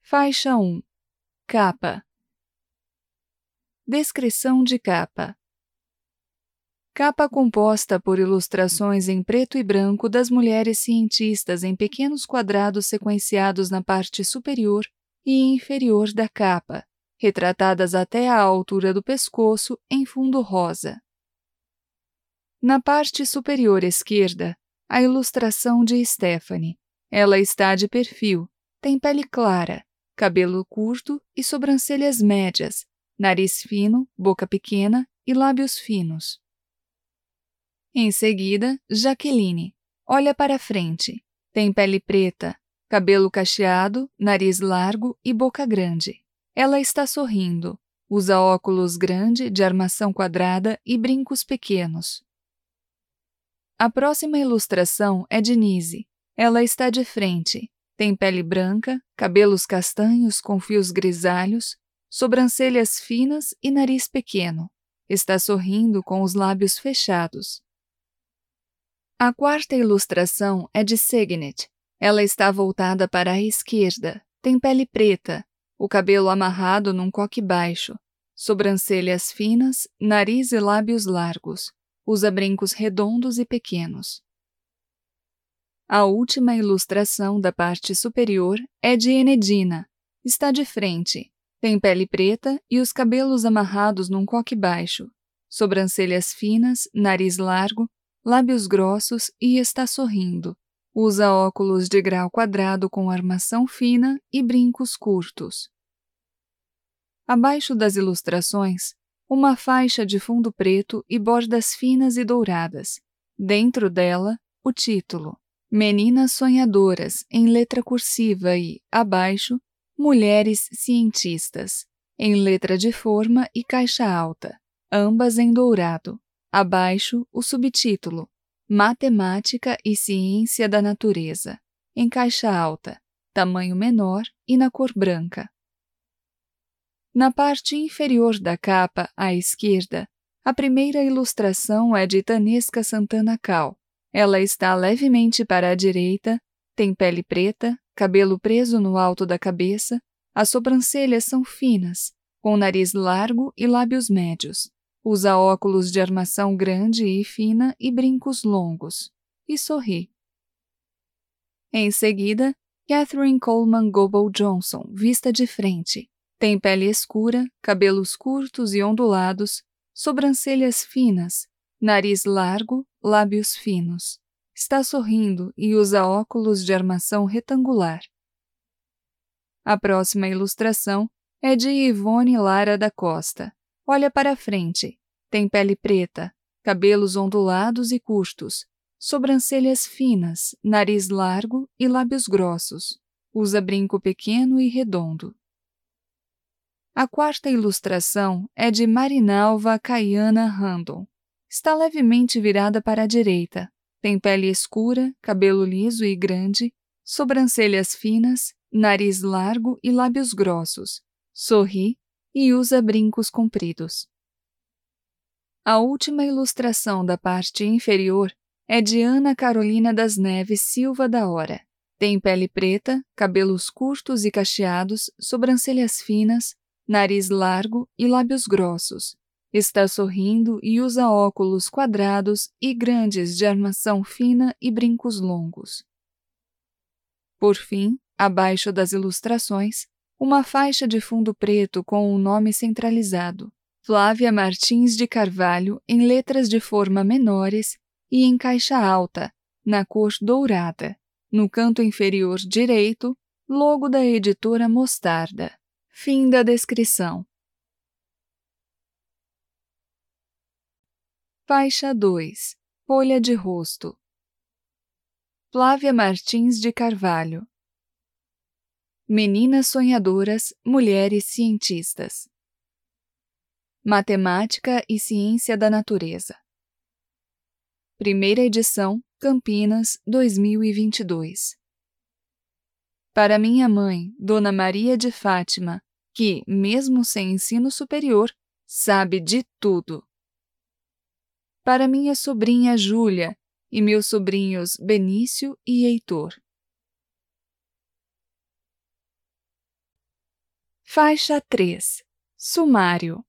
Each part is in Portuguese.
Faixa 1. Capa. Descrição de capa. Capa composta por ilustrações em preto e branco das mulheres cientistas em pequenos quadrados sequenciados na parte superior e inferior da capa, retratadas até a altura do pescoço em fundo rosa. Na parte superior esquerda, a ilustração de Stephanie. Ela está de perfil, tem pele clara, cabelo curto e sobrancelhas médias, nariz fino, boca pequena e lábios finos. Em seguida, Jaqueline. Olha para frente. Tem pele preta, cabelo cacheado, nariz largo e boca grande. Ela está sorrindo. Usa óculos grande, de armação quadrada e brincos pequenos. A próxima ilustração é de Nise. Ela está de frente. Tem pele branca, cabelos castanhos com fios grisalhos, sobrancelhas finas e nariz pequeno. Está sorrindo com os lábios fechados. A quarta ilustração é de Signet. Ela está voltada para a esquerda. Tem pele preta, o cabelo amarrado num coque baixo, sobrancelhas finas, nariz e lábios largos. Usa brincos redondos e pequenos. A última ilustração da parte superior é de Enedina. Está de frente. Tem pele preta e os cabelos amarrados num coque baixo, sobrancelhas finas, nariz largo, lábios grossos e está sorrindo. Usa óculos de grau quadrado com armação fina e brincos curtos. Abaixo das ilustrações, uma faixa de fundo preto e bordas finas e douradas. Dentro dela, o título: Meninas Sonhadoras, em letra cursiva e, abaixo, Mulheres Cientistas, em letra de forma e caixa alta, ambas em dourado. Abaixo, o subtítulo: Matemática e Ciência da Natureza, em caixa alta, tamanho menor e na cor branca. Na parte inferior da capa, à esquerda, a primeira ilustração é de Tanesca Santana Cal. Ela está levemente para a direita, tem pele preta, cabelo preso no alto da cabeça, as sobrancelhas são finas, com nariz largo e lábios médios. Usa óculos de armação grande e fina e brincos longos, e sorri. Em seguida, Catherine Coleman Goble Johnson, vista de frente. Tem pele escura, cabelos curtos e ondulados, sobrancelhas finas, nariz largo, lábios finos. Está sorrindo e usa óculos de armação retangular. A próxima ilustração é de Ivone Lara da Costa. Olha para frente. Tem pele preta, cabelos ondulados e curtos, sobrancelhas finas, nariz largo e lábios grossos. Usa brinco pequeno e redondo. A quarta ilustração é de Marinalva Caiana Randon. Está levemente virada para a direita. Tem pele escura, cabelo liso e grande, sobrancelhas finas, nariz largo e lábios grossos. Sorri e usa brincos compridos. A última ilustração da parte inferior é de Ana Carolina das Neves Silva da Hora. Tem pele preta, cabelos curtos e cacheados, sobrancelhas finas, nariz largo e lábios grossos. Está sorrindo e usa óculos quadrados e grandes de armação fina e brincos longos. Por fim, abaixo das ilustrações, uma faixa de fundo preto com o nome centralizado: Flávia Martins de Carvalho, em letras de forma menores e em caixa alta, na cor dourada. No canto inferior direito, logo da editora Mostarda. Fim da descrição. Faixa 2. Folha de rosto. Flávia Martins de Carvalho. Meninas sonhadoras, mulheres cientistas. Matemática e Ciência da Natureza. Primeira edição, Campinas, 2022. Para minha mãe, Dona Maria de Fátima, que, mesmo sem ensino superior, sabe de tudo. Para minha sobrinha Júlia e meus sobrinhos Benício e Heitor. Faixa 3. Sumário.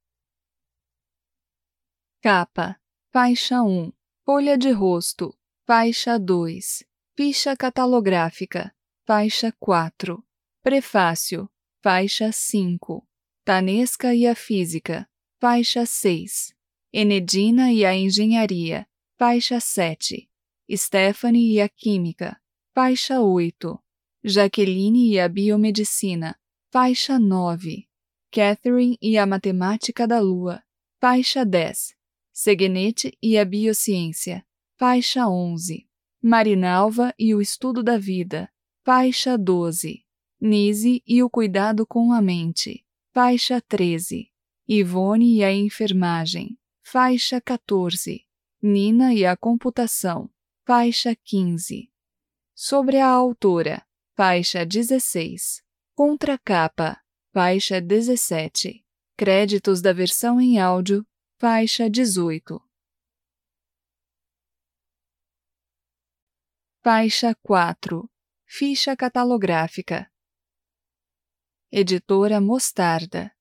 Capa. Faixa 1. Folha de rosto. Faixa 2. Ficha catalográfica. Faixa 4. Prefácio. Faixa 5. Tanesca e a Física. Faixa 6. Enedina e a Engenharia. Faixa 7. Stephanie e a Química. Faixa 8. Jaqueline e a Biomedicina. Faixa 9. Catherine e a Matemática da Lua. Faixa 10. Segenete e a Biociência. Faixa 11. Marinalva e o Estudo da Vida. Faixa 12. Nise e o Cuidado com a Mente. Faixa 13. Ivone e a Enfermagem. Faixa 14. Nina e a Computação. Faixa 15. Sobre a autora. Faixa 16. Contracapa. Faixa 17. Créditos da versão em áudio. Faixa 18. Faixa 4. Ficha catalográfica. Editora Mostarda.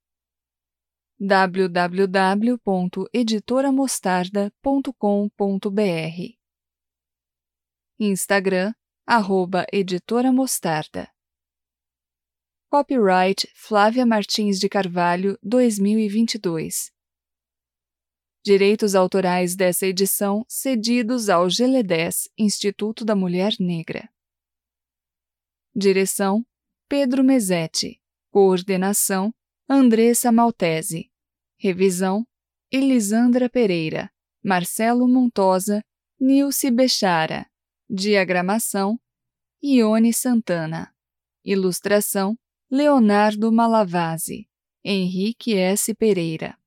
www.editoramostarda.com.br. Instagram, @Editora Mostarda. Copyright Flávia Martins de Carvalho, 2022. Direitos autorais dessa edição cedidos ao GLE10, Instituto da Mulher Negra. Direção: Pedro Mesetti. Coordenação: Andressa Maltese. Revisão: Elisandra Pereira, Marcelo Montosa, Nilce Bechara. Diagramação: Ione Santana. Ilustração: Leonardo Malavasi. Henrique S. Pereira.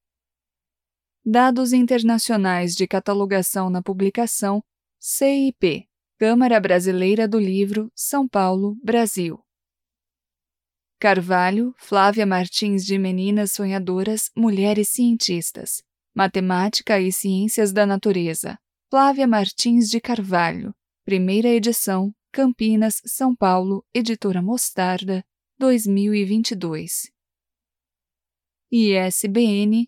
Dados internacionais de catalogação na publicação: CIP, Câmara Brasileira do Livro, São Paulo, Brasil. Carvalho, Flávia Martins de Meninas Sonhadoras, Mulheres Cientistas. Matemática e Ciências da Natureza. Flávia Martins de Carvalho. Primeira edição, Campinas, São Paulo, Editora Mostarda, 2022. ISBN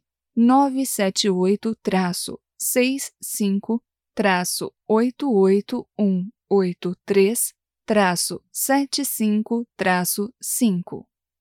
978-65-88183-75-5.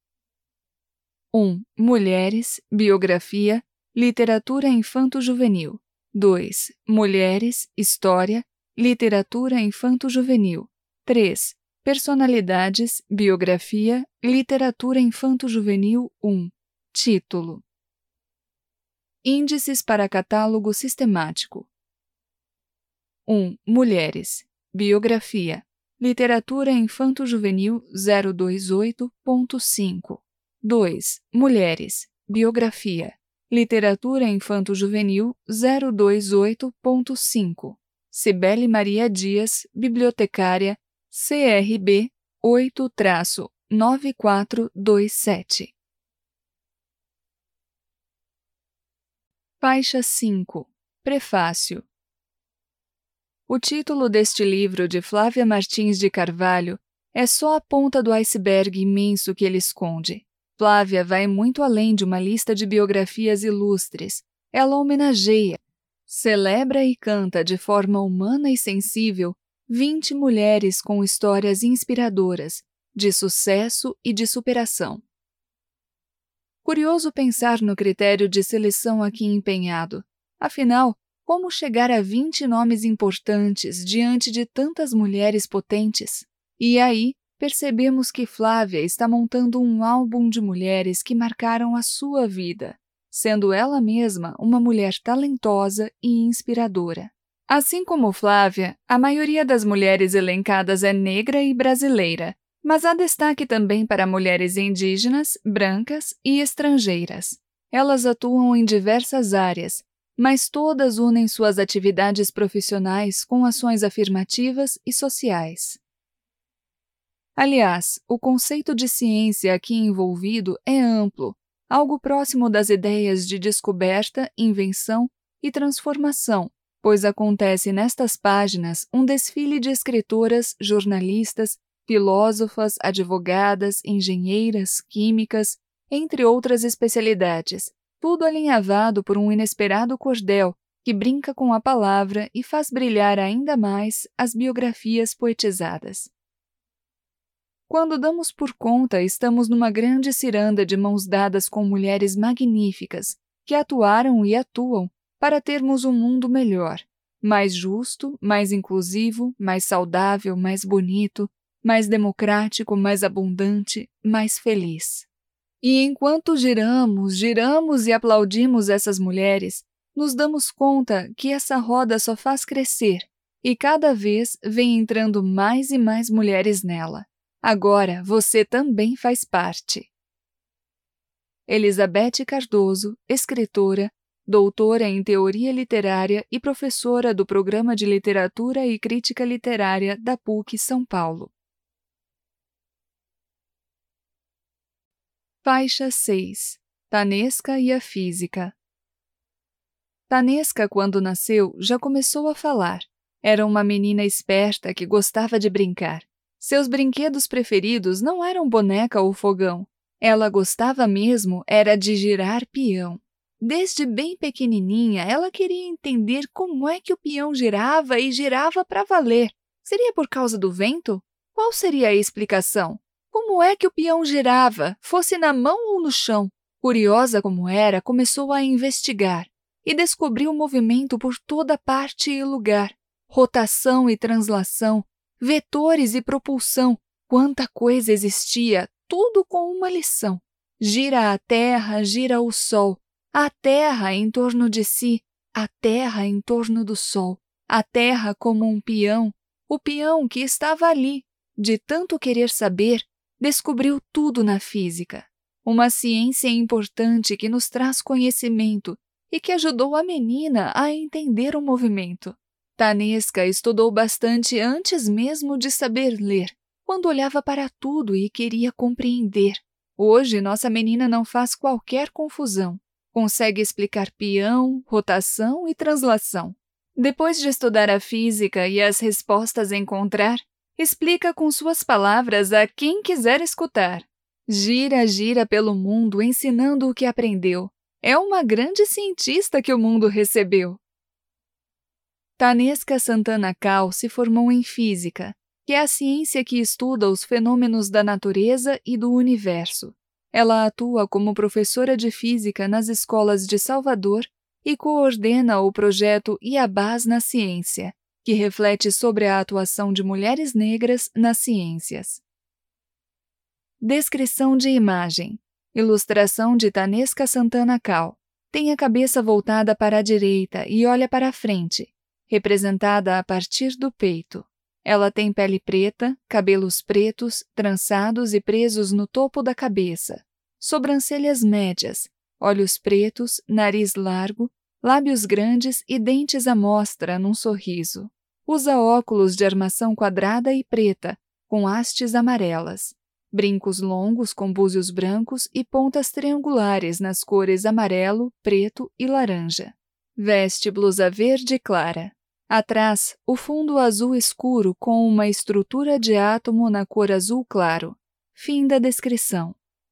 1. Mulheres, Biografia, Literatura Infanto-Juvenil. 2. Mulheres, História, Literatura Infanto-Juvenil. 3. Personalidades, Biografia, Literatura Infanto-Juvenil 1. Título: Índices para Catálogo Sistemático. 1. Mulheres. Biografia. Literatura Infanto-Juvenil 028.5. 2. Mulheres. Biografia. Literatura Infanto-Juvenil 028.5. Cibele Maria Dias, bibliotecária, CRB 8-9427. Faixa 5. Prefácio. O título deste livro de Flávia Martins de Carvalho é só a ponta do iceberg imenso que ele esconde. Flávia vai muito além de uma lista de biografias ilustres. Ela homenageia, celebra e canta de forma humana e sensível 20 mulheres com histórias inspiradoras, de sucesso e de superação. Curioso pensar no critério de seleção aqui empenhado. Afinal, como chegar a 20 nomes importantes diante de tantas mulheres potentes? E aí, percebemos que Flávia está montando um álbum de mulheres que marcaram a sua vida, sendo ela mesma uma mulher talentosa e inspiradora. Assim como Flávia, a maioria das mulheres elencadas é negra e brasileira, mas há destaque também para mulheres indígenas, brancas e estrangeiras. Elas atuam em diversas áreas, mas todas unem suas atividades profissionais com ações afirmativas e sociais. Aliás, o conceito de ciência aqui envolvido é amplo, algo próximo das ideias de descoberta, invenção e transformação, pois acontece nestas páginas um desfile de escritoras, jornalistas, filósofas, advogadas, engenheiras, químicas, entre outras especialidades, tudo alinhavado por um inesperado cordel que brinca com a palavra e faz brilhar ainda mais as biografias poetizadas. Quando damos por conta, estamos numa grande ciranda de mãos dadas com mulheres magníficas que atuaram e atuam para termos um mundo melhor, mais justo, mais inclusivo, mais saudável, mais bonito, mais democrático, mais abundante, mais feliz. E enquanto giramos e aplaudimos essas mulheres, nos damos conta que essa roda só faz crescer e cada vez vem entrando mais e mais mulheres nela. Agora você também faz parte. Elizabeth Cardoso, escritora, doutora em teoria literária e professora do Programa de Literatura e Crítica Literária da PUC São Paulo. Faixa 6. Tanesca e a Física. Tanesca, quando nasceu, já começou a falar. Era uma menina esperta que gostava de brincar. Seus brinquedos preferidos não eram boneca ou fogão. Ela gostava mesmo era de girar peão. Desde bem pequenininha, ela queria entender como é que o peão girava e girava para valer. Seria por causa do vento? Qual seria a explicação? Como é que o peão girava, fosse na mão ou no chão? Curiosa como era, começou a investigar e descobriu o movimento por toda parte e lugar. Rotação e translação, vetores e propulsão, quanta coisa existia, tudo com uma lição. Gira a Terra, gira o Sol, a Terra em torno de si, a Terra em torno do Sol, a Terra como um peão, o peão que estava ali. De tanto querer saber, descobriu tudo na física. Uma ciência importante que nos traz conhecimento e que ajudou a menina a entender o movimento. Tanesca estudou bastante antes mesmo de saber ler, quando olhava para tudo e queria compreender. Hoje, nossa menina não faz qualquer confusão. Consegue explicar peão, rotação e translação. Depois de estudar a física e as respostas encontrar, explica com suas palavras a quem quiser escutar. Gira pelo mundo ensinando o que aprendeu. É uma grande cientista que o mundo recebeu. Tanesca Santana Cal se formou em física, que é a ciência que estuda os fenômenos da natureza e do universo. Ela atua como professora de física nas escolas de Salvador e coordena o projeto Iabás na Ciência, que reflete sobre a atuação de mulheres negras nas ciências. Descrição de imagem. Ilustração de Tanesca Santana Cal. Tem a cabeça voltada para a direita e olha para a frente, representada a partir do peito. Ela tem pele preta, cabelos pretos, trançados e presos no topo da cabeça, sobrancelhas médias, olhos pretos, nariz largo, lábios grandes e dentes à mostra num sorriso. Usa óculos de armação quadrada e preta, com hastes amarelas, brincos longos com búzios brancos e pontas triangulares nas cores amarelo, preto e laranja. Veste blusa verde clara. Atrás, o fundo azul escuro com uma estrutura de átomo na cor azul claro. Fim da descrição.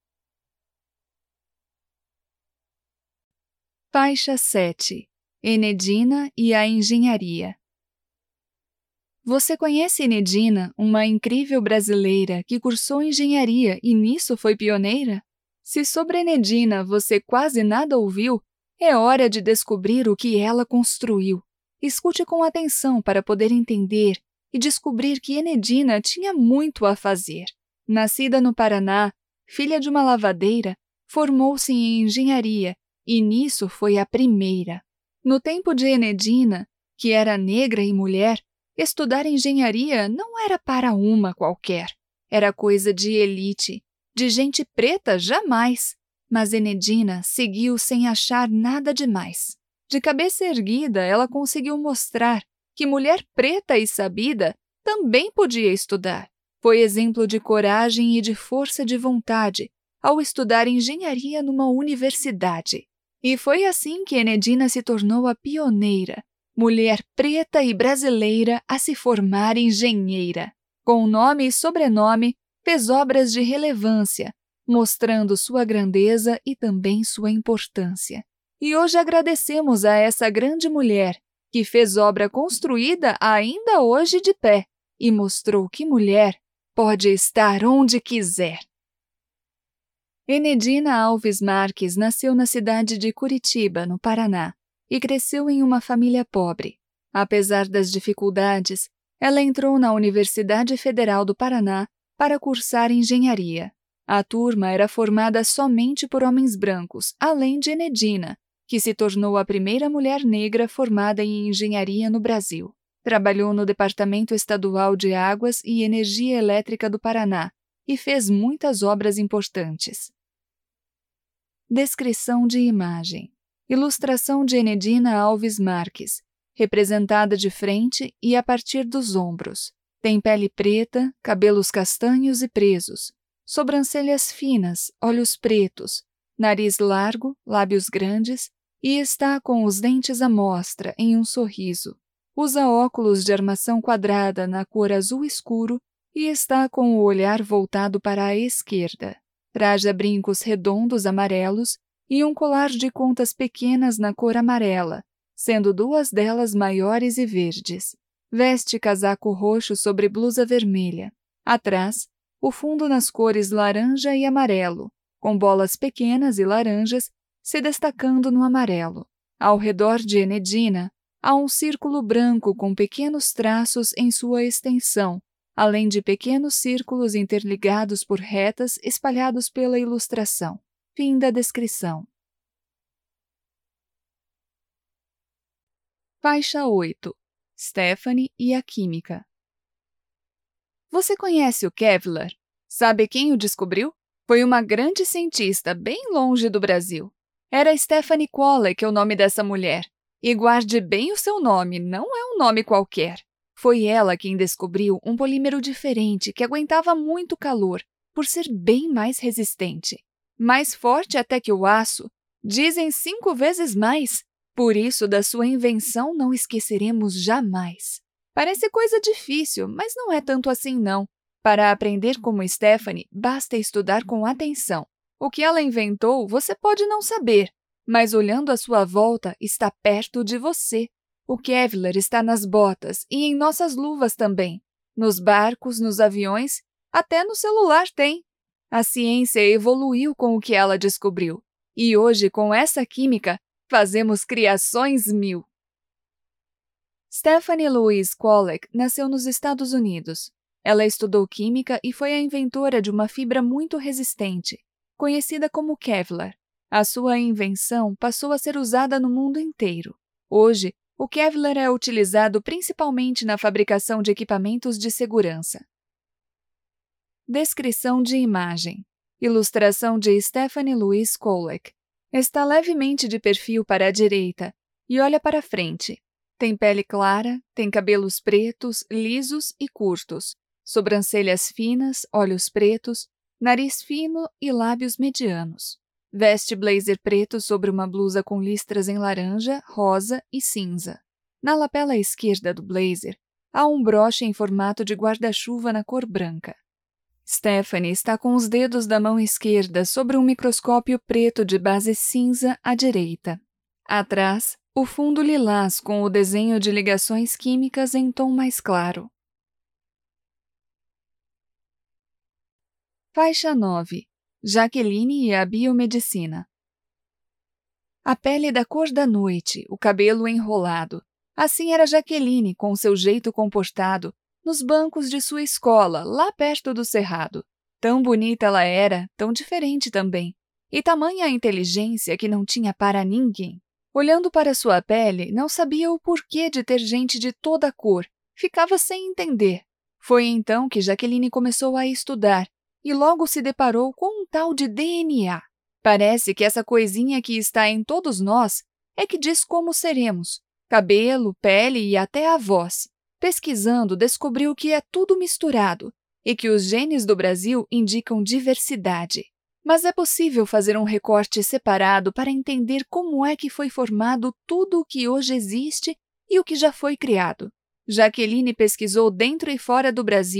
Faixa 7. Enedina e a engenharia. Você conhece Enedina, uma incrível brasileira que cursou engenharia e nisso foi pioneira? Se sobre Enedina você quase nada ouviu, é hora de descobrir o que ela construiu. Escute com atenção para poder entender e descobrir que Enedina tinha muito a fazer. Nascida no Paraná, filha de uma lavadeira, formou-se em engenharia e nisso foi a primeira. No tempo de Enedina, que era negra e mulher, estudar engenharia não era para uma qualquer. Era coisa de elite, de gente preta jamais. Mas Enedina seguiu sem achar nada demais. De cabeça erguida, ela conseguiu mostrar que mulher preta e sabida também podia estudar. Foi exemplo de coragem e de força de vontade ao estudar engenharia numa universidade. E foi assim que Enedina se tornou a pioneira, mulher preta e brasileira a se formar engenheira. Com nome e sobrenome, fez obras de relevância, mostrando sua grandeza e também sua importância. E hoje agradecemos a essa grande mulher, que fez obra construída ainda hoje de pé e mostrou que mulher pode estar onde quiser. Enedina Alves Marques nasceu na cidade de Curitiba, no Paraná, e cresceu em uma família pobre. Apesar das dificuldades, ela entrou na Universidade Federal do Paraná para cursar engenharia. A turma era formada somente por homens brancos, além de Enedina, que se tornou a primeira mulher negra formada em engenharia no Brasil. Trabalhou no Departamento Estadual de Águas e Energia Elétrica do Paraná e fez muitas obras importantes. Descrição de imagem. Ilustração de Enedina Alves Marques, representada de frente e a partir dos ombros. Tem pele preta, cabelos castanhos e presos, sobrancelhas finas, olhos pretos, nariz largo, lábios grandes e está com os dentes à mostra em um sorriso. Usa óculos de armação quadrada na cor azul escuro e está com o olhar voltado para a esquerda. Traja brincos redondos amarelos e um colar de contas pequenas na cor amarela, sendo 2 delas maiores e verdes. Veste casaco roxo sobre blusa vermelha. Atrás, o fundo nas cores laranja e amarelo, com bolas pequenas e laranjas se destacando no amarelo. Ao redor de Enedina, há um círculo branco com pequenos traços em sua extensão, além de pequenos círculos interligados por retas espalhados pela ilustração. Fim da descrição. Faixa 8. Stephanie e a química. Você conhece o Kevlar? Sabe quem o descobriu? Foi uma grande cientista bem longe do Brasil. Era Stephanie Kwolek o nome dessa mulher. E guarde bem o seu nome, não é um nome qualquer. Foi ela quem descobriu um polímero diferente que aguentava muito calor, por ser bem mais resistente. Mais forte até que o aço, dizem 5 vezes mais. Por isso, da sua invenção não esqueceremos jamais. Parece coisa difícil, mas não é tanto assim não. Para aprender como Stephanie, basta estudar com atenção. O que ela inventou, você pode não saber, mas olhando à sua volta, está perto de você. O Kevlar está nas botas e em nossas luvas também. Nos barcos, nos aviões, até no celular tem. A ciência evoluiu com o que ela descobriu. E hoje, com essa química, fazemos criações 1000. Stephanie Louise Kwolek nasceu nos Estados Unidos. Ela estudou química e foi a inventora de uma fibra muito resistente, conhecida como Kevlar. A sua invenção passou a ser usada no mundo inteiro. Hoje, o Kevlar é utilizado principalmente na fabricação de equipamentos de segurança. Descrição de imagem. Ilustração de Stephanie Louise Kwolek. Está levemente de perfil para a direita e olha para frente. Tem pele clara, tem cabelos pretos, lisos e curtos, sobrancelhas finas, olhos pretos, nariz fino e lábios medianos. Veste blazer preto sobre uma blusa com listras em laranja, rosa e cinza. Na lapela esquerda do blazer, há um broche em formato de guarda-chuva na cor branca. Stephanie está com os dedos da mão esquerda sobre um microscópio preto de base cinza à direita. Atrás, o fundo lilás com o desenho de ligações químicas em tom mais claro. Faixa 9. Jaqueline e a biomedicina. A pele da cor da noite, o cabelo enrolado. Assim era Jaqueline, com seu jeito comportado, nos bancos de sua escola, lá perto do cerrado. Tão bonita ela era, tão diferente também. E tamanha a inteligência que não tinha para ninguém. Olhando para sua pele, não sabia o porquê de ter gente de toda cor. Ficava sem entender. Foi então que Jaqueline começou a estudar e logo se deparou com um tal de DNA. Parece que essa coisinha que está em todos nós é que diz como seremos. Cabelo, pele e até a voz. Pesquisando, descobriu que é tudo misturado e que os genes do Brasil indicam diversidade. Mas é possível fazer um recorte separado para entender como é que foi formado tudo o que hoje existe e o que já foi criado. Jaqueline pesquisou dentro e fora do Brasil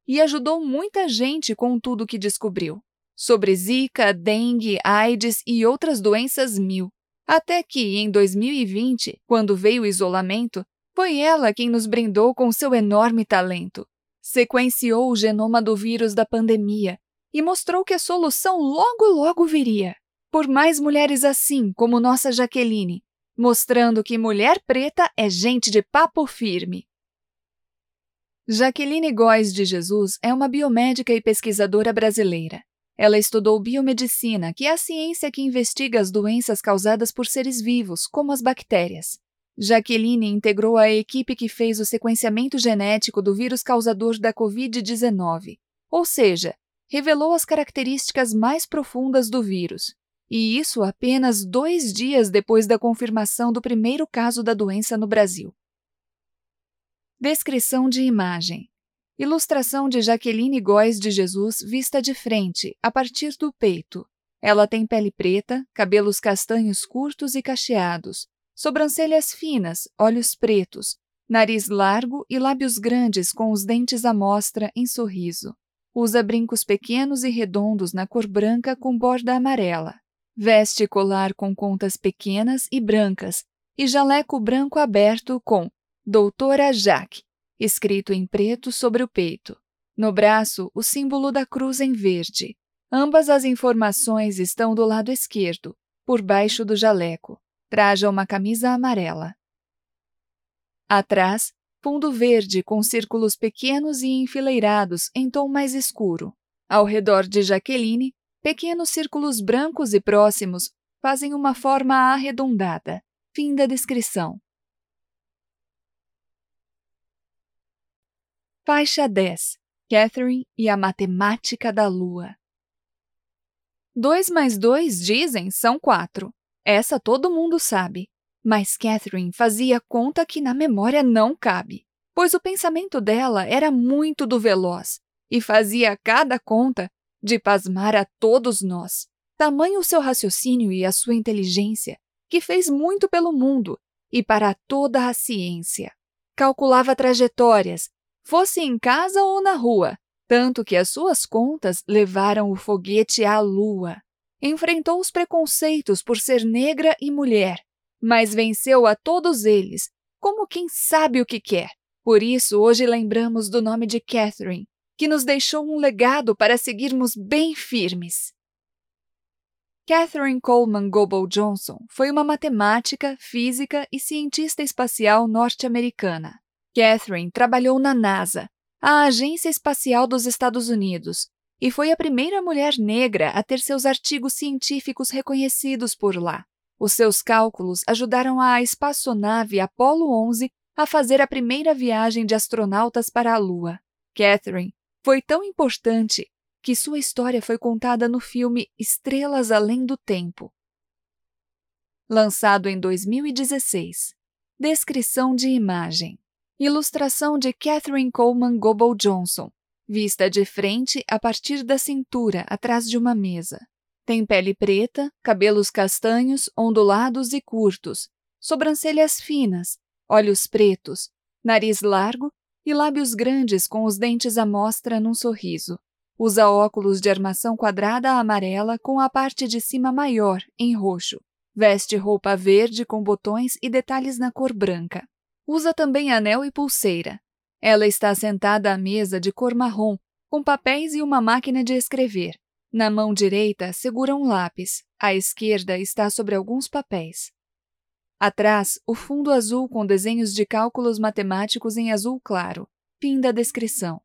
e ajudou muita gente com tudo que descobriu. Sobre Zika, dengue, AIDS e outras doenças 1000. Até que, em 2020, quando veio o isolamento, foi ela quem nos brindou com seu enorme talento. Sequenciou o genoma do vírus da pandemia e mostrou que a solução logo viria. Por mais mulheres assim, como nossa Jaqueline, mostrando que mulher preta é gente de papo firme. Jaqueline Góes de Jesus é uma biomédica e pesquisadora brasileira. Ela estudou biomedicina, que é a ciência que investiga as doenças causadas por seres vivos, como as bactérias. Jaqueline integrou a equipe que fez o sequenciamento genético do vírus causador da Covid-19, ou seja, revelou as características mais profundas do vírus. E isso apenas 2 dias depois da confirmação do primeiro caso da doença no Brasil. Descrição de imagem. Ilustração de Jaqueline Góes de Jesus vista de frente, a partir do peito. Ela tem pele preta, cabelos castanhos curtos e cacheados, sobrancelhas finas, olhos pretos, nariz largo e lábios grandes com os dentes à mostra em sorriso. Usa brincos pequenos e redondos na cor branca com borda amarela. Veste colar com contas pequenas e brancas e jaleco branco aberto com Doutora Jaque, escrito em preto sobre o peito. No braço, o símbolo da cruz em verde. Ambas as informações estão do lado esquerdo, por baixo do jaleco. Traja uma camisa amarela. Atrás, fundo verde com círculos pequenos e enfileirados em tom mais escuro. Ao redor de Jaqueline, pequenos círculos brancos e próximos fazem uma forma arredondada. Fim da descrição. Faixa 10. Catherine e a matemática da Lua. 2 mais 2, dizem, são 4. Essa todo mundo sabe. Mas Catherine fazia conta que na memória não cabe, pois o pensamento dela era muito do veloz e fazia cada conta de pasmar a todos nós. Tamanho o seu raciocínio e a sua inteligência, que fez muito pelo mundo e para toda a ciência. Calculava trajetórias, fosse em casa ou na rua, tanto que as suas contas levaram o foguete à Lua. Enfrentou os preconceitos por ser negra e mulher, mas venceu a todos eles, como quem sabe o que quer. Por isso, hoje lembramos do nome de Catherine, que nos deixou um legado para seguirmos bem firmes. Catherine Coleman Goebel Johnson foi uma matemática, física e cientista espacial norte-americana. Catherine trabalhou na NASA, a Agência Espacial dos Estados Unidos, e foi a primeira mulher negra a ter seus artigos científicos reconhecidos por lá. Os seus cálculos ajudaram a espaçonave Apollo 11 a fazer a primeira viagem de astronautas para a Lua. Catherine foi tão importante que sua história foi contada no filme Estrelas Além do Tempo, lançado em 2016. Descrição de imagem. Ilustração de Catherine Coleman Goebel Johnson, vista de frente a partir da cintura, atrás de uma mesa. Tem pele preta, cabelos castanhos, ondulados e curtos, sobrancelhas finas, olhos pretos, nariz largo e lábios grandes com os dentes à mostra num sorriso. Usa óculos de armação quadrada amarela com a parte de cima maior, em roxo. Veste roupa verde com botões e detalhes na cor branca. Usa também anel e pulseira. Ela está sentada à mesa de cor marrom, com papéis e uma máquina de escrever. Na mão direita segura um lápis, à esquerda está sobre alguns papéis. Atrás, o fundo azul com desenhos de cálculos matemáticos em azul claro. Fim da descrição.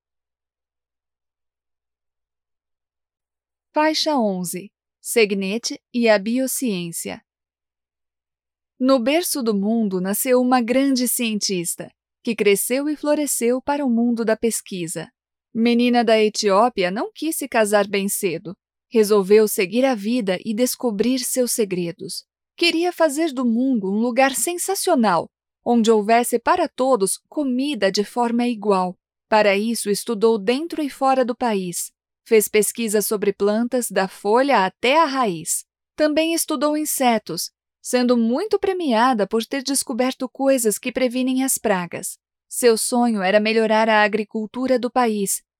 Faixa 11. Segnete e a biociência. No berço do mundo nasceu uma grande cientista, que cresceu e floresceu para o mundo da pesquisa. Menina da Etiópia, não quis se casar bem cedo. Resolveu seguir a vida e descobrir seus segredos. Queria fazer do mundo um lugar sensacional, onde houvesse para todos comida de forma igual. Para isso, estudou dentro e fora do país. Fez pesquisa sobre plantas, da folha até a raiz. Também estudou insetos, sendo muito premiada por ter descoberto coisas que previnem as pragas. Seu sonho era melhorar a agricultura do país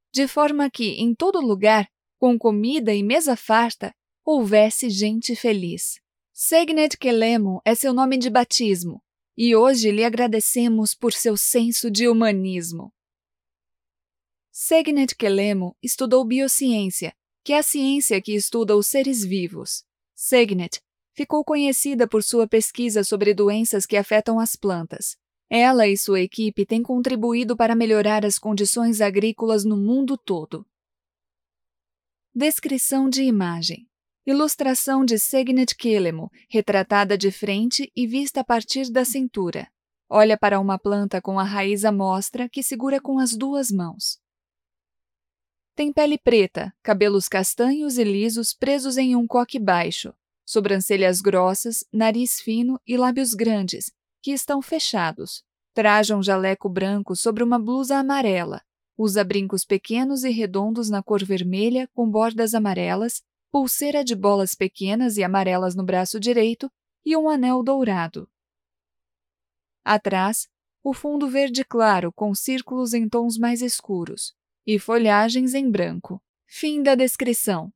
de forma que, em todo lugar, com comida e mesa farta, houvesse gente feliz. Segnet Kelemo é seu nome de batismo, e hoje lhe agradecemos por seu senso de humanismo. Segnet Kelemo estudou biociência, que é a ciência que estuda os seres vivos. Segnet ficou conhecida por sua pesquisa sobre doenças que afetam as plantas. Ela e sua equipe têm contribuído para melhorar as condições agrícolas no mundo todo. Descrição de imagem. Ilustração de Segnet Kelemo, retratada de frente e vista a partir da cintura. Olha para uma planta com a raiz à mostra que segura com as duas mãos. Tem pele preta, cabelos castanhos e lisos presos em um coque baixo, sobrancelhas grossas, nariz fino e lábios grandes, que estão fechados. Traja um jaleco branco sobre uma blusa amarela. Usa brincos pequenos e redondos na cor vermelha com bordas amarelas, pulseira de bolas pequenas e amarelas no braço direito e um anel dourado. Atrás, o fundo verde claro com círculos em tons mais escuros e folhagens em branco. Fim da descrição.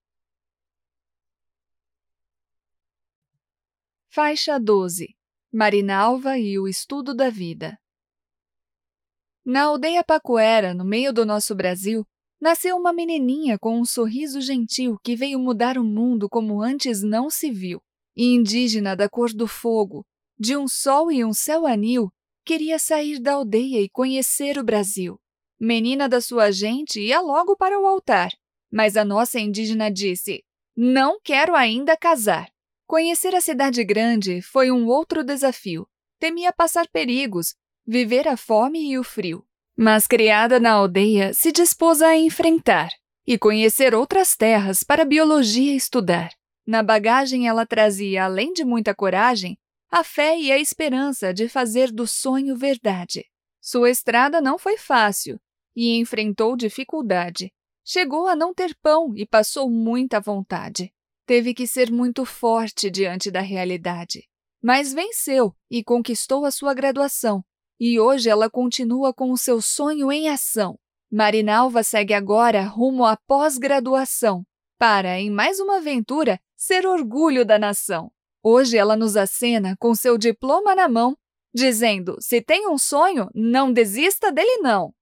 Faixa 12. Marinalva e o estudo da vida. Na aldeia Paquera, no meio do nosso Brasil, nasceu uma menininha com um sorriso gentil que veio mudar o mundo como antes não se viu. E indígena da cor do fogo, de um sol e um céu anil, queria sair da aldeia e conhecer o Brasil. Menina da sua gente ia logo para o altar, mas a nossa indígena disse: "Não quero ainda casar." Conhecer a cidade grande foi um outro desafio. Temia passar perigos, viver a fome e o frio. Mas criada na aldeia, se dispôs a enfrentar e conhecer outras terras para biologia estudar. Na bagagem ela trazia, além de muita coragem, a fé e a esperança de fazer do sonho verdade. Sua estrada não foi fácil e enfrentou dificuldade. Chegou a não ter pão e passou muita vontade. Teve que ser muito forte diante da realidade. Mas venceu e conquistou a sua graduação. E hoje ela continua com o seu sonho em ação. Marinalva segue agora rumo à pós-graduação, para, em mais uma aventura, ser orgulho da nação. Hoje ela nos acena com seu diploma na mão, dizendo: "Se tem um sonho, não desista dele não."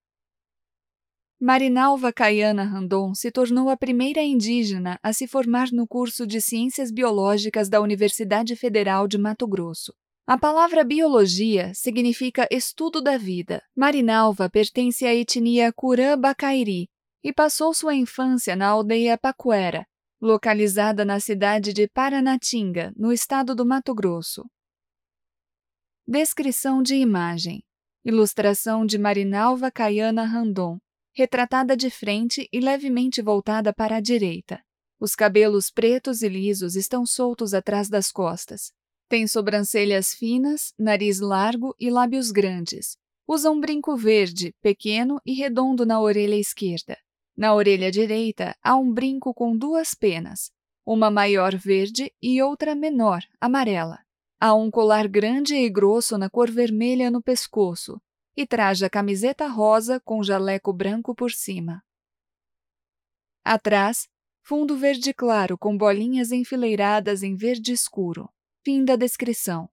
Marinalva Kayana Randon se tornou a primeira indígena a se formar no curso de Ciências Biológicas da Universidade Federal de Mato Grosso. A palavra biologia significa estudo da vida. Marinalva pertence à etnia Curã-Bacairi e passou sua infância na aldeia Paquera, localizada na cidade de Paranatinga, no estado do Mato Grosso. Descrição de imagem. Ilustração de Marinalva Kayana Randon, retratada de frente e levemente voltada para a direita. Os cabelos pretos e lisos estão soltos atrás das costas. Tem sobrancelhas finas, nariz largo e lábios grandes. Usa um brinco verde, pequeno e redondo na orelha esquerda. Na orelha direita, há um brinco com duas penas, uma maior verde e outra menor, amarela. Há um colar grande e grosso na cor vermelha no pescoço e traja camiseta rosa com jaleco branco por cima. Atrás, fundo verde claro com bolinhas enfileiradas em verde escuro. Fim da descrição.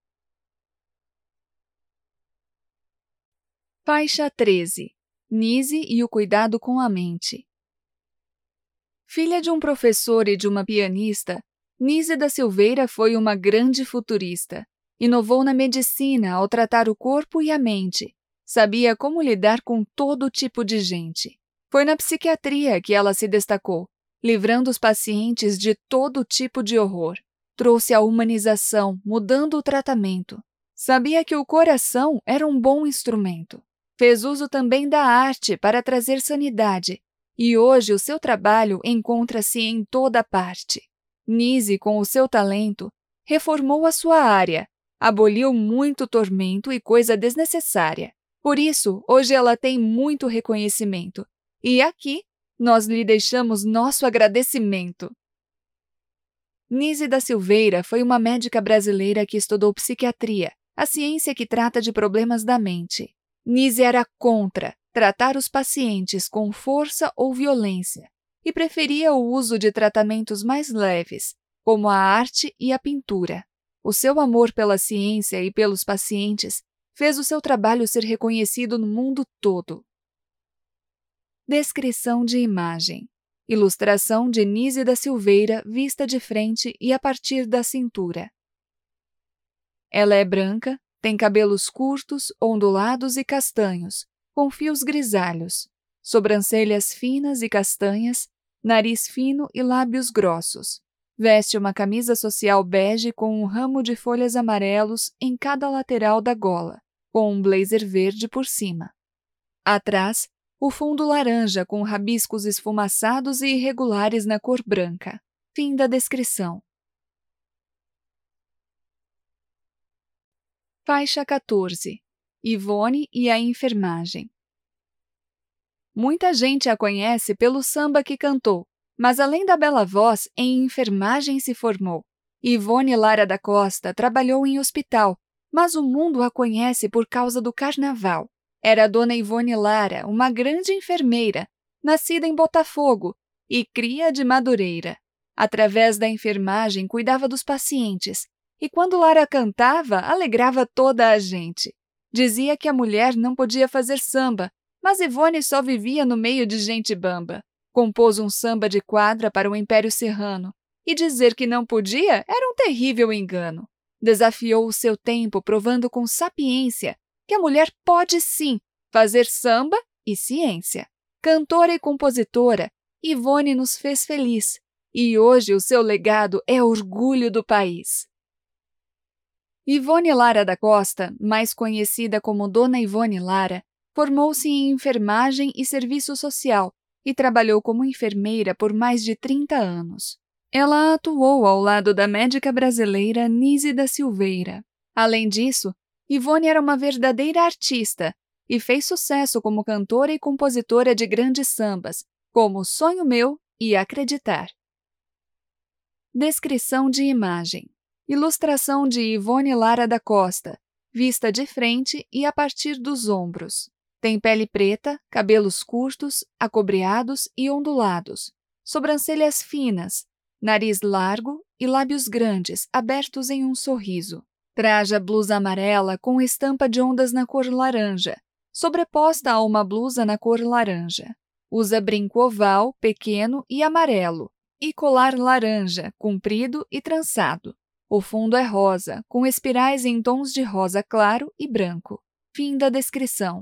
Faixa 13. Nise e o cuidado com a mente. Filha de um professor e de uma pianista, Nise da Silveira foi uma grande futurista. Inovou na medicina ao tratar o corpo e a mente. Sabia como lidar com todo tipo de gente. Foi na psiquiatria que ela se destacou, livrando os pacientes de todo tipo de horror. Trouxe a humanização, mudando o tratamento. Sabia que o coração era um bom instrumento. Fez uso também da arte para trazer sanidade, e hoje o seu trabalho encontra-se em toda parte. Nise, com o seu talento, reformou a sua área, aboliu muito tormento e coisa desnecessária. Por isso, hoje ela tem muito reconhecimento. E aqui, nós lhe deixamos nosso agradecimento. Nise da Silveira foi uma médica brasileira que estudou psiquiatria, a ciência que trata de problemas da mente. Nise era contra, tratar os pacientes com força ou violência e preferia o uso de tratamentos mais leves, como a arte e a pintura. O seu amor pela ciência e pelos pacientes fez o seu trabalho ser reconhecido no mundo todo. Descrição de imagem. Ilustração de Nise da Silveira, vista de frente e a partir da cintura. Ela é branca, tem cabelos curtos, ondulados e castanhos, com fios grisalhos, sobrancelhas finas e castanhas, nariz fino e lábios grossos. Veste uma camisa social bege com um ramo de folhas amarelos em cada lateral da gola, com um blazer verde por cima. Atrás, o fundo laranja com rabiscos esfumaçados e irregulares na cor branca. Fim da descrição. Faixa 14. Ivone e a enfermagem. Muita gente a conhece pelo samba que cantou, mas além da bela voz, em enfermagem se formou. Ivone Lara da Costa trabalhou em hospital, mas o mundo a conhece por causa do carnaval. Era a dona Ivone Lara, uma grande enfermeira, nascida em Botafogo e cria de Madureira. Através da enfermagem, cuidava dos pacientes, e quando Lara cantava, alegrava toda a gente. Dizia que a mulher não podia fazer samba, mas Ivone só vivia no meio de gente bamba. Compôs um samba de quadra para o Império Serrano, e dizer que não podia era um terrível engano. Desafiou o seu tempo, provando com sapiência que a mulher pode sim fazer samba e ciência. Cantora e compositora, Ivone nos fez feliz, e hoje o seu legado é orgulho do país. Ivone Lara da Costa, mais conhecida como Dona Ivone Lara, formou-se em enfermagem e serviço social e trabalhou como enfermeira por mais de 30 anos. Ela atuou ao lado da médica brasileira Nise da Silveira. Além disso, Ivone era uma verdadeira artista e fez sucesso como cantora e compositora de grandes sambas, como Sonho Meu e Acreditar. Descrição de imagem. Ilustração de Ivone Lara da Costa, vista de frente e a partir dos ombros. Tem pele preta, cabelos curtos, acobreados e ondulados, sobrancelhas finas, nariz largo e lábios grandes, abertos em um sorriso. Traja blusa amarela com estampa de ondas na cor laranja, sobreposta a uma blusa na cor laranja. Usa brinco oval, pequeno e amarelo, e colar laranja, comprido e trançado. O fundo é rosa, com espirais em tons de rosa claro e branco. Fim da descrição.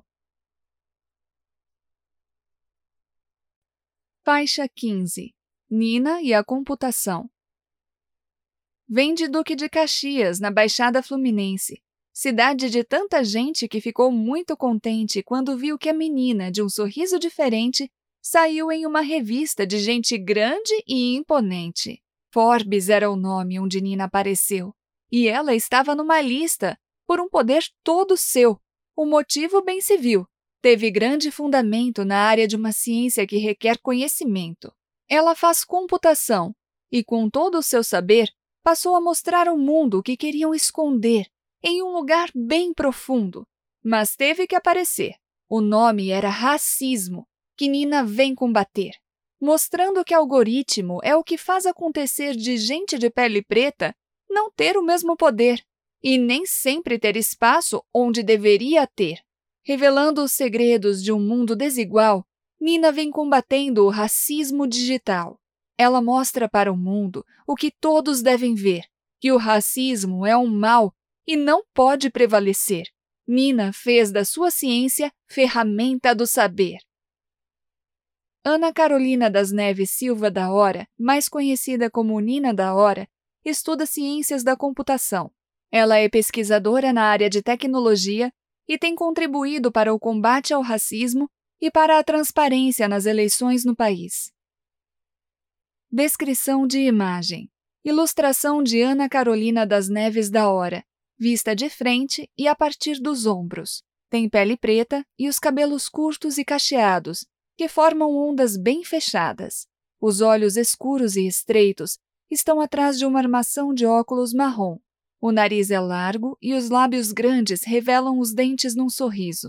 Faixa 15. Nina e a computação. Vem de Duque de Caxias, na Baixada Fluminense, cidade de tanta gente que ficou muito contente quando viu que a menina, de um sorriso diferente, saiu em uma revista de gente grande e imponente. Forbes era o nome onde Nina apareceu, e ela estava numa lista, por um poder todo seu. O motivo bem se viu. Teve grande fundamento na área de uma ciência que requer conhecimento. Ela faz computação, e com todo o seu saber, passou a mostrar ao mundo o que queriam esconder, em um lugar bem profundo. Mas teve que aparecer. O nome era racismo, que Nina vem combater, mostrando que algoritmo é o que faz acontecer de gente de pele preta não ter o mesmo poder, e nem sempre ter espaço onde deveria ter. Revelando os segredos de um mundo desigual, Nina vem combatendo o racismo digital. Ela mostra para o mundo o que todos devem ver, que o racismo é um mal e não pode prevalecer. Nina fez da sua ciência ferramenta do saber. Ana Carolina das Neves Silva da Hora, mais conhecida como Nina da Hora, estuda ciências da computação. Ela é pesquisadora na área de tecnologia e tem contribuído para o combate ao racismo e para a transparência nas eleições no país. Descrição de imagem. Ilustração de Ana Carolina das Neves da Hora, vista de frente e a partir dos ombros. Tem pele preta e os cabelos curtos e cacheados, que formam ondas bem fechadas. Os olhos escuros e estreitos estão atrás de uma armação de óculos marrom. O nariz é largo e os lábios grandes revelam os dentes num sorriso.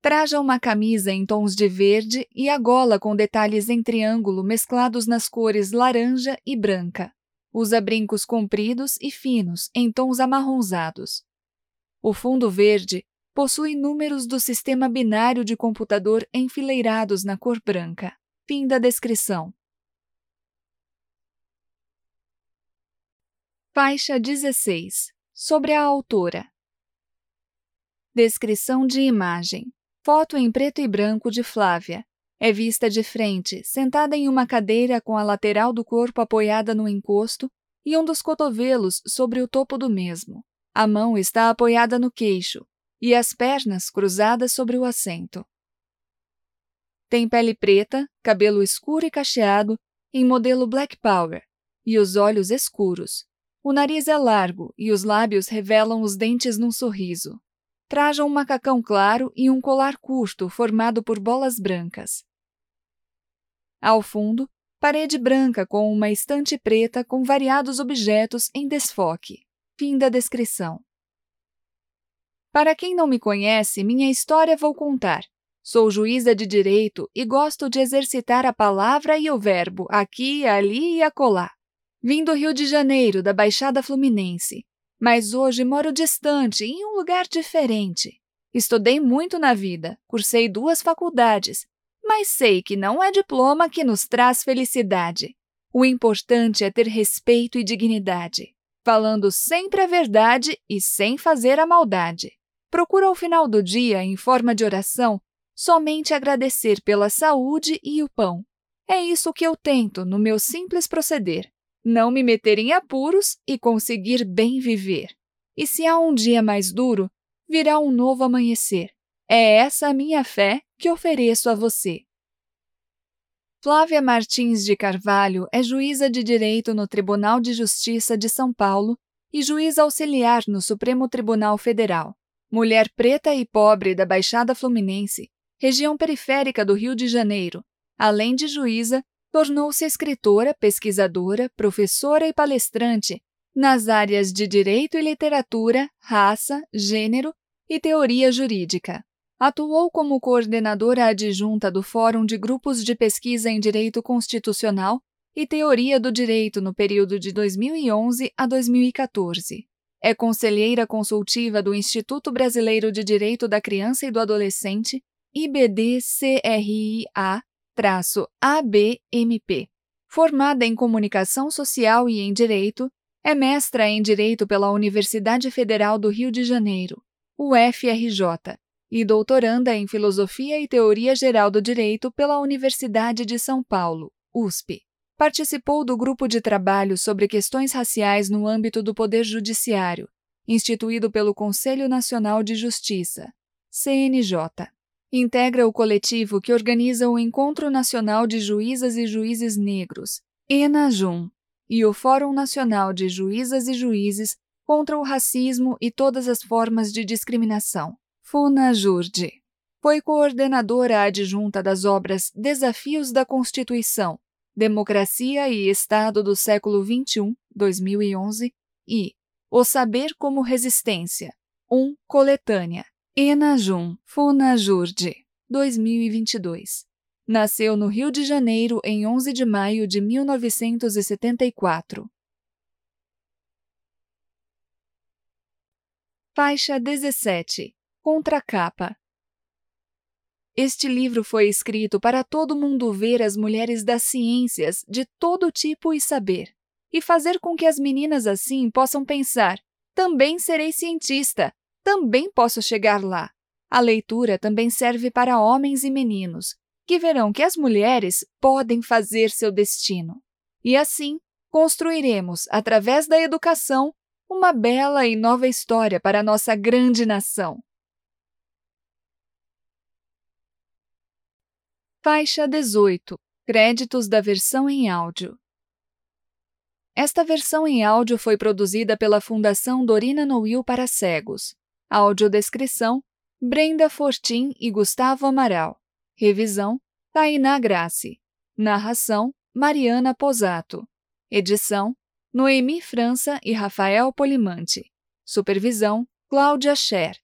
Traja uma camisa em tons de verde e a gola com detalhes em triângulo mesclados nas cores laranja e branca. Usa brincos compridos e finos em tons amarronzados. O fundo verde possui números do sistema binário de computador enfileirados na cor branca. Fim da descrição. Faixa 16. Sobre a autora. Descrição de imagem. Foto em preto e branco de Flávia. É vista de frente, sentada em uma cadeira com a lateral do corpo apoiada no encosto e um dos cotovelos sobre o topo do mesmo. A mão está apoiada no queixo e as pernas cruzadas sobre o assento. Tem pele preta, cabelo escuro e cacheado, em modelo Black Power, e os olhos escuros. O nariz é largo e os lábios revelam os dentes num sorriso. Traja um macacão claro e um colar curto formado por bolas brancas. Ao fundo, parede branca com uma estante preta com variados objetos em desfoque. Fim da descrição. Para quem não me conhece, minha história vou contar. Sou juíza de direito e gosto de exercitar a palavra e o verbo aqui, ali e acolá. Vim do Rio de Janeiro, da Baixada Fluminense. Mas hoje moro distante, em um lugar diferente. Estudei muito na vida, cursei 2 faculdades, mas sei que não é diploma que nos traz felicidade. O importante é ter respeito e dignidade, falando sempre a verdade e sem fazer a maldade. Procuro ao final do dia, em forma de oração, somente agradecer pela saúde e o pão. É isso que eu tento no meu simples proceder. Não me meter em apuros e conseguir bem viver. E se há um dia mais duro, virá um novo amanhecer. É essa a minha fé que ofereço a você. Flávia Martins de Carvalho é juíza de direito no Tribunal de Justiça de São Paulo e juíza auxiliar no Supremo Tribunal Federal. Mulher preta e pobre da Baixada Fluminense, região periférica do Rio de Janeiro. Além de juíza, tornou-se escritora, pesquisadora, professora e palestrante nas áreas de direito e literatura, raça, gênero e teoria jurídica. Atuou como coordenadora adjunta do Fórum de Grupos de Pesquisa em Direito Constitucional e Teoria do Direito no período de 2011 a 2014. É conselheira consultiva do Instituto Brasileiro de Direito da Criança e do Adolescente, IBDCRIA-ABMP. Formada em Comunicação Social e em Direito, é mestra em Direito pela Universidade Federal do Rio de Janeiro, UFRJ, e doutoranda em Filosofia e Teoria Geral do Direito pela Universidade de São Paulo, USP. Participou do grupo de trabalho sobre questões raciais no âmbito do Poder Judiciário, instituído pelo Conselho Nacional de Justiça, CNJ. Integra o coletivo que organiza o Encontro Nacional de Juízas e Juízes Negros, ENAJUM, e o Fórum Nacional de Juízas e Juízes contra o Racismo e todas as formas de discriminação, FUNAJURD. Foi coordenadora adjunta das obras Desafios da Constituição, Democracia e Estado do Século XXI, 2011, e O Saber como Resistência, coletânea, ENAJUM, FUNAJURD, 2022. Nasceu no Rio de Janeiro em 11 de maio de 1974. Faixa 17. Contracapa. Este livro foi escrito para todo mundo ver as mulheres das ciências de todo tipo e saber, e fazer com que as meninas assim possam pensar: também serei cientista, também posso chegar lá. A leitura também serve para homens e meninos, que verão que as mulheres podem fazer seu destino. E assim, construiremos, através da educação, uma bela e nova história para a nossa grande nação. Faixa 18. Créditos da versão em áudio. Esta versão em áudio foi produzida pela Fundação Dorina Noil para Cegos. Audiodescrição: Brenda Fortin e Gustavo Amaral. Revisão: Tainá Grassi. Narração: Mariana Posato. Edição: Noemi França e Rafael Polimante. Supervisão: Cláudia Scher.